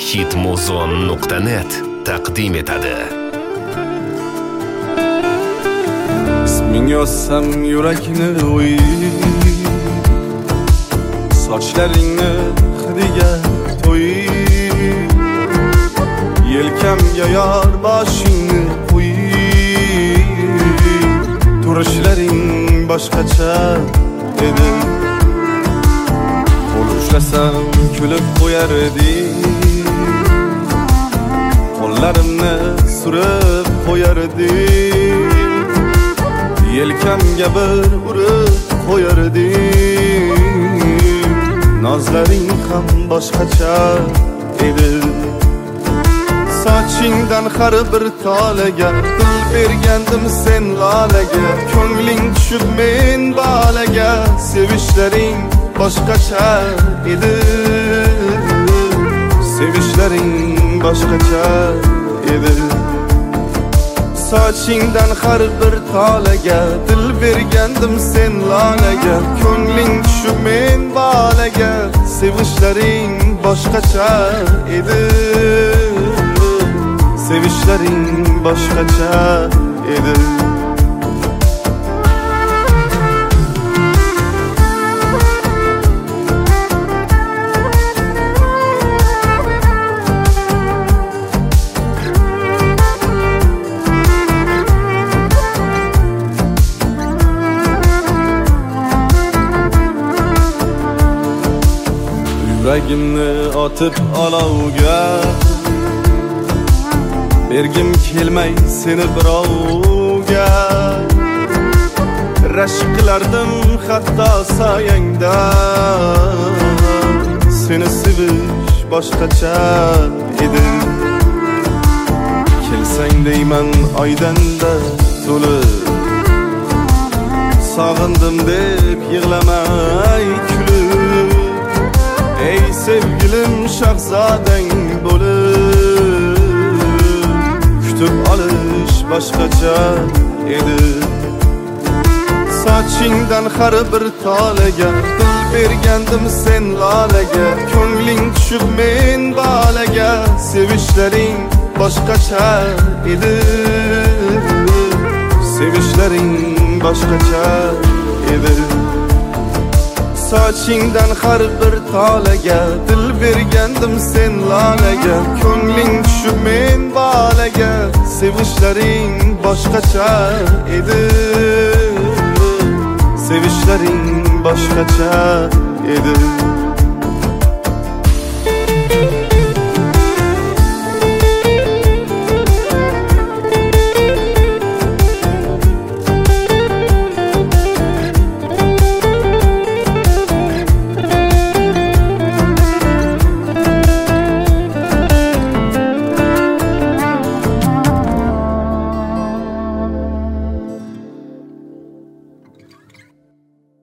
hitmuzon.net taqdim etadi. İsmini yazsam yürekine uy, saçlarını hıdiye toy, yelkemge yar başını koy, turuşların başkaça edi. Konuşlasam külüp koyardı, kollarımni sürüp koyardı, yelkamga bir urib qo'yardi. Nozlaring ham boshqacha edi. Sochingdan har bir tolaga dil bergandim sen lolaga, ko'ngling tushib men bolaga, sevishlaring boshqacha edi. Sevishlaring boshqacha edi. Sochingdan har bir tolaga dil bergandim sen lolaga, ko'ngling tushib men bolaga, sevishlaring boshqacha edi. Sevishlaring boshqacha edi. Yüreğimni atıp alovga, bergim kelmay seni birovga. Rashk qilardim hatto soyangda, seni sevish boshqacha edi. Kelsang deyman oydanda to'lib, sog'indim deb yig'lamay kulib. Ey sevgilim shahzodang bo'lib, kutib olish boshqacha edi. Sochingdan har bir tolaga dil bergandim sen lolaga, ko'ngling tushib men bolaga, sevishlaring boshqacha edi. Sevishlaring boshqacha edi. Sochingdan har bir tolaga dil bergandim sen lolaga, ko'ngling tushib men bolaga, sevishlaring boshqacha edi. Sevishlaring boshqacha edi.